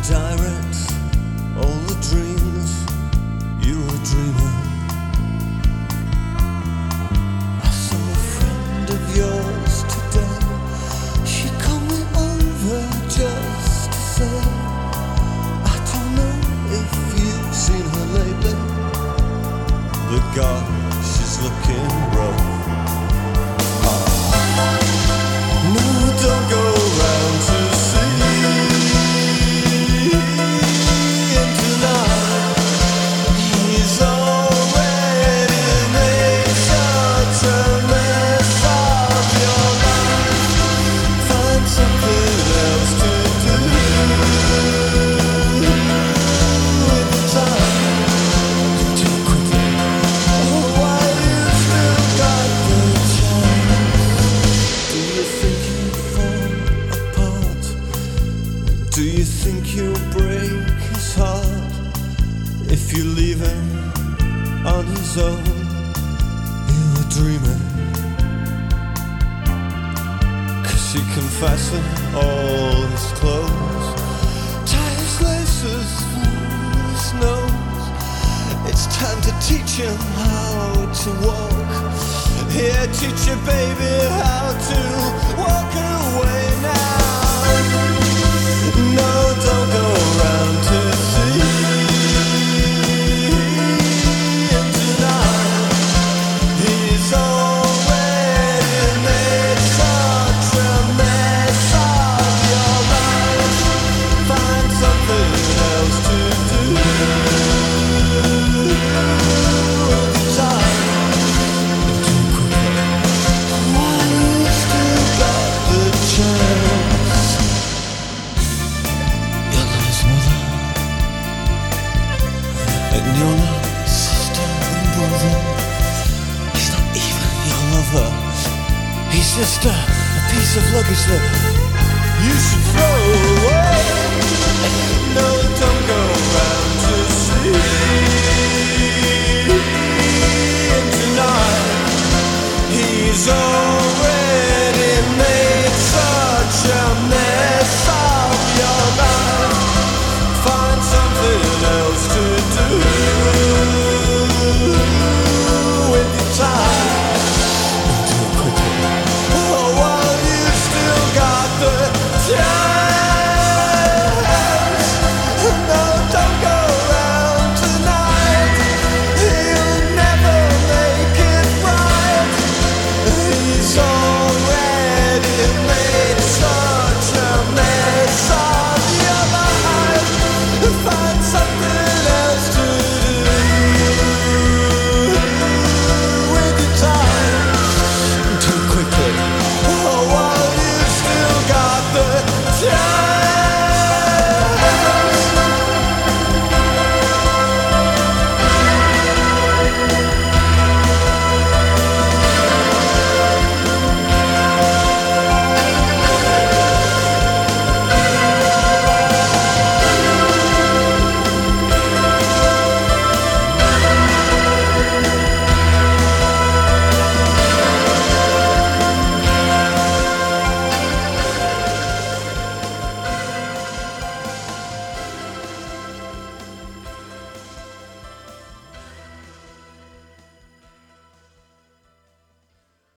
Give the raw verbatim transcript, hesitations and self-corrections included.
direct all the dreams you were dreaming. I saw a friend of yours today. She called me over just to say, I don't know if you've seen her lately, but God, she's looking broke. No, don't go round to see him tonight. He's already made such a mess of your life. Find something else to do with the time. Do it quickly. Oh, while you still got the chance. Do you think you'll fall apart? Do you think you'll break his heart if you leave him on his own? You were dreaming, 'cause he can fasten all his clothes, tie his laces for his nose. It's time to teach him how to walk. Here, teach your baby how to walk away now. No, don't go round to see him tonight. He's already made such a mess of your life. Find something else to do with the time. Do it quickly while you still got the chance. You're not his mother, and you're not sister and brother. He's not even your lover. He's just a, a piece of luggage that you should throw